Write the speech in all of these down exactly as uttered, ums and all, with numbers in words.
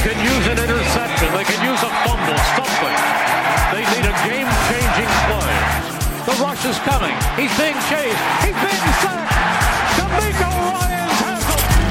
can use an interception. They can use a fumble, something. They need a game-changing play. The rush is coming. He's being chased. He's being sacked. D'Amico Ryans has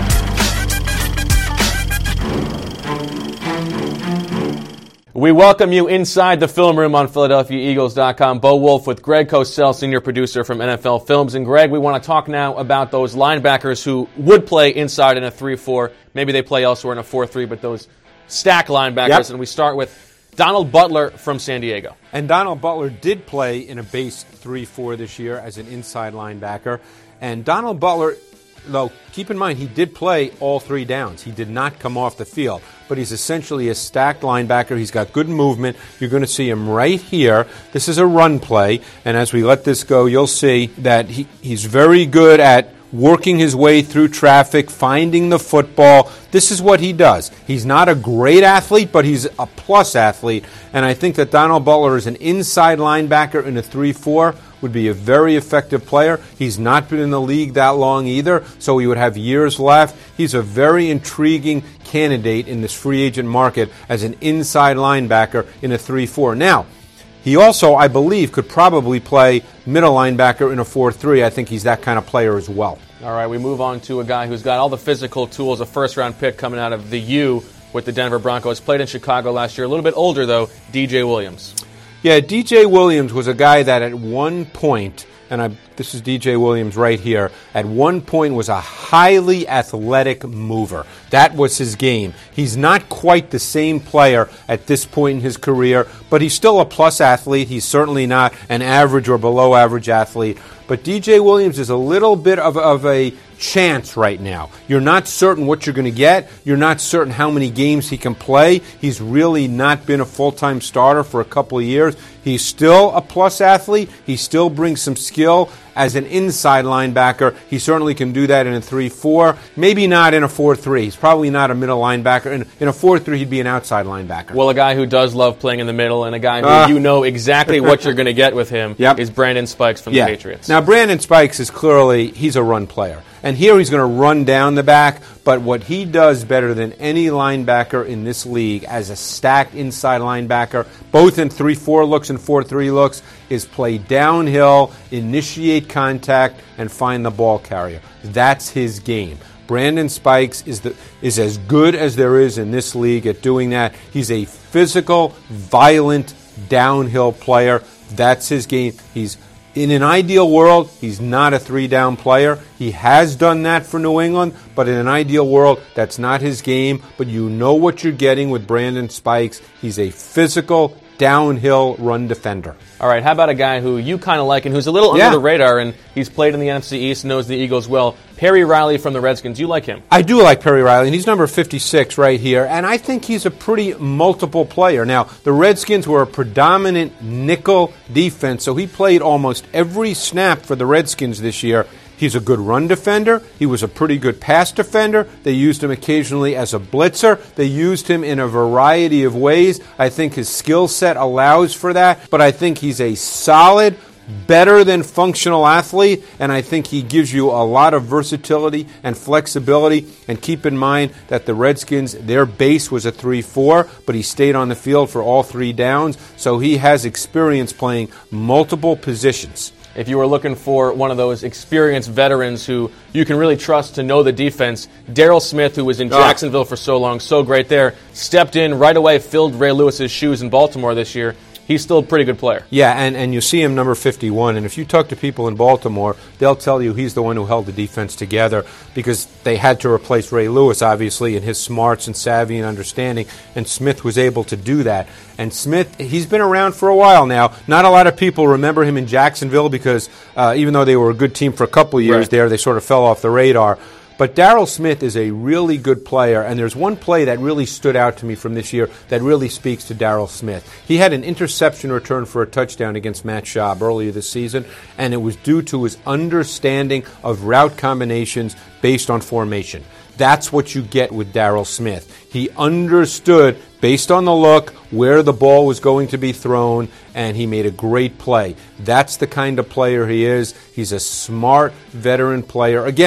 him. We welcome you inside the film room on Philadelphia Eagles dot com. Bo Wolf with Greg Cosell, senior producer from N F L Films. And Greg, we want to talk now about those linebackers who would play inside in a three four. Maybe they play elsewhere in a four three, but those stack linebackers. Yep. And we start with Donald Butler from San Diego. And Donald Butler did play in a base three four this year as an inside linebacker. And Donald Butler, though, keep in mind, he did play all three downs. He did not come off the field. But he's essentially a stacked linebacker. He's got good movement. You're going to see him right here. This is a run play. And as we let this go, you'll see that he, he's very good at working his way through traffic, finding the football. This is what he does. He's not a great athlete, but he's a plus athlete. And I think that Donald Butler is an inside linebacker in a three four, would be a very effective player. He's not been in the league that long either, so he would have years left. He's a very intriguing candidate in this free agent market as an inside linebacker in a three four. Now, he also, I believe, could probably play middle linebacker in a four three. I think he's that kind of player as well. All right, we move on to a guy who's got all the physical tools, a first-round pick coming out of the U with the Denver Broncos. Played in Chicago last year. A little bit older, though, D J Williams. Yeah, D J Williams was a guy that at one point, and I, this is D J Williams right here, at one point was a highly athletic mover. That was his game. He's not quite the same player at this point in his career, but he's still a plus athlete. He's certainly not an average or below average athlete. But D J Williams is a little bit of, of a chance right now. You're not certain what you're going to get. You're not certain how many games he can play. He's really not been a full-time starter for a couple of years. He's still a plus athlete. He still brings some skill as an inside linebacker. He certainly can do that in a three four. Maybe not in a four three. He's probably not a middle linebacker. In, in a four three, he'd be an outside linebacker. Well, a guy who does love playing in the middle and a guy who uh, you know exactly what you're going to get with him yep. is Brandon Spikes from yeah. the Patriots. Now, Brandon Spikes is clearly, he's a run player. And here he's going to run down the back, but what he does better than any linebacker in this league as a stacked inside linebacker, both in three four looks and four three looks, is play downhill, initiate contact, and find the ball carrier. That's his game. Brandon Spikes is the is as good as there is in this league at doing that. He's a physical, violent, downhill player. That's his game. He's In an ideal world, he's not a three-down player. He has done that for New England, but in an ideal world, that's not his game. But you know what you're getting with Brandon Spikes. He's a physical, downhill run defender. All right, how about a guy who you kind of like and who's a little yeah. under the radar, and he's played in the N F C East, knows the Eagles well, Perry Riley from the Redskins. You like him? I do like Perry Riley, and he's number fifty-six right here, and I think he's a pretty multiple player. Now, the Redskins were a predominant nickel defense, so he played almost every snap for the Redskins this year. He's a good run defender. He was a pretty good pass defender. They used him occasionally as a blitzer. They used him in a variety of ways. I think his skill set allows for that, but I think he's a solid, better than functional athlete, and I think he gives you a lot of versatility and flexibility. And keep in mind that the Redskins, their base was a three four, but he stayed on the field for all three downs, so he has experience playing multiple positions. If you were looking for one of those experienced veterans who you can really trust to know the defense, Daryl Smith, who was in Jacksonville for so long, so great there, stepped in right away, filled Ray Lewis's shoes in Baltimore this year. He's still a pretty good player. Yeah, and, and you see him number fifty-one, and if you talk to people in Baltimore, they'll tell you he's the one who held the defense together because they had to replace Ray Lewis, obviously, in his smarts and savvy and understanding, and Smith was able to do that. And Smith, he's been around for a while now. Not a lot of people remember him in Jacksonville because uh, even though they were a good team for a couple of years right. there, they sort of fell off the radar. But Daryl Smith is a really good player, and there's one play that really stood out to me from this year that really speaks to Daryl Smith. He had an interception return for a touchdown against Matt Schaub earlier this season, and it was due to his understanding of route combinations based on formation. That's what you get with Daryl Smith. He understood, based on the look, where the ball was going to be thrown, and he made a great play. That's the kind of player he is. He's a smart veteran player. Again,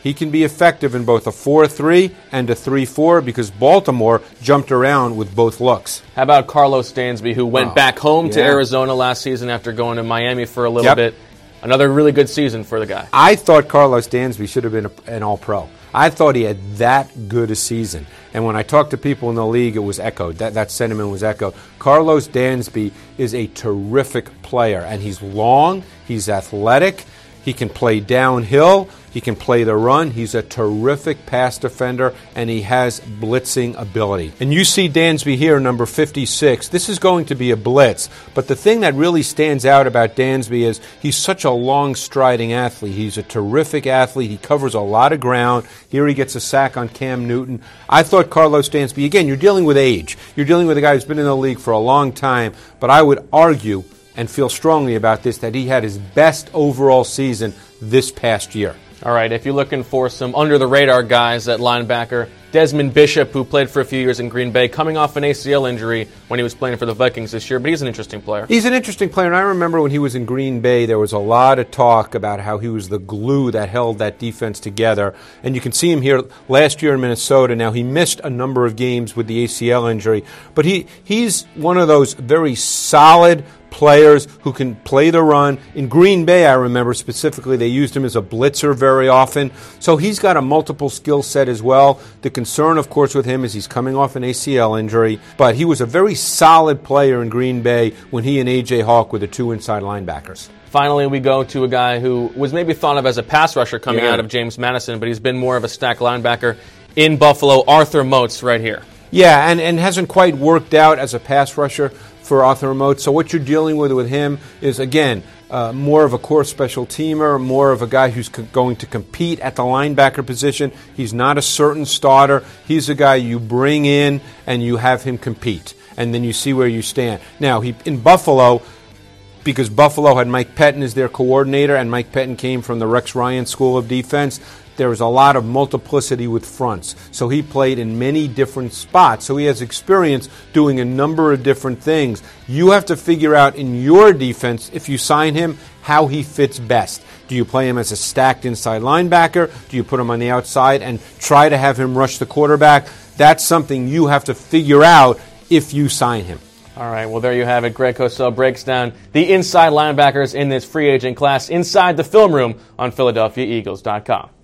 he can be effective in both a four three and a three four because Baltimore jumped around with both looks. How about Carlos Dansby, who went oh, back home yeah. to Arizona last season after going to Miami for a little yep. bit? Another really good season for the guy. I thought Carlos Dansby should have been a, an All-Pro. I thought he had that good a season. And when I talked to people in the league, it was echoed. That, that sentiment was echoed. Carlos Dansby is a terrific player, and he's long, he's athletic, he can play downhill, he can play the run, he's a terrific pass defender, and he has blitzing ability. And you see Dansby here, number fifty-six. This is going to be a blitz, but the thing that really stands out about Dansby is he's such a long striding athlete. He's a terrific athlete. He covers a lot of ground. Here he gets a sack on Cam Newton. I thought Carlos Dansby, again, you're dealing with age. You're dealing with a guy who's been in the league for a long time, but I would argue and feel strongly about this, that he had his best overall season this past year. All right, if you're looking for some under-the-radar guys at linebacker, Desmond Bishop, who played for a few years in Green Bay, coming off an A C L injury when he was playing for the Vikings this year, but he's an interesting player. He's an interesting player, and I remember when he was in Green Bay, there was a lot of talk about how he was the glue that held that defense together, and you can see him here last year in Minnesota. Now, he missed a number of games with the A C L injury, but he he's one of those very solid players who can play the run. In Green Bay, I remember specifically, they used him as a blitzer very often. So he's got a multiple skill set as well. The concern, of course, with him is he's coming off an A C L injury, but he was a very solid player in Green Bay when he and A J Hawk were the two inside linebackers. Finally, we go to a guy who was maybe thought of as a pass rusher coming yeah. out of James Madison, but he's been more of a stack linebacker in Buffalo, Arthur Moats right here. Yeah, and, and hasn't quite worked out as a pass rusher for Arthur Moats. So what you're dealing with with him is, again, uh, more of a core special teamer, more of a guy who's co- going to compete at the linebacker position. He's not a certain starter. He's a guy you bring in and you have him compete, and then you see where you stand. Now, he in Buffalo, because Buffalo had Mike Pettin as their coordinator, and Mike Pettin came from the Rex Ryan School of Defense, there was a lot of multiplicity with fronts. So he played in many different spots. So he has experience doing a number of different things. You have to figure out in your defense, if you sign him, how he fits best. Do you play him as a stacked inside linebacker? Do you put him on the outside and try to have him rush the quarterback? That's something you have to figure out if you sign him. All right, well, there you have it. Greg Cosell breaks down the inside linebackers in this free agent class inside the film room on Philadelphia Eagles dot com.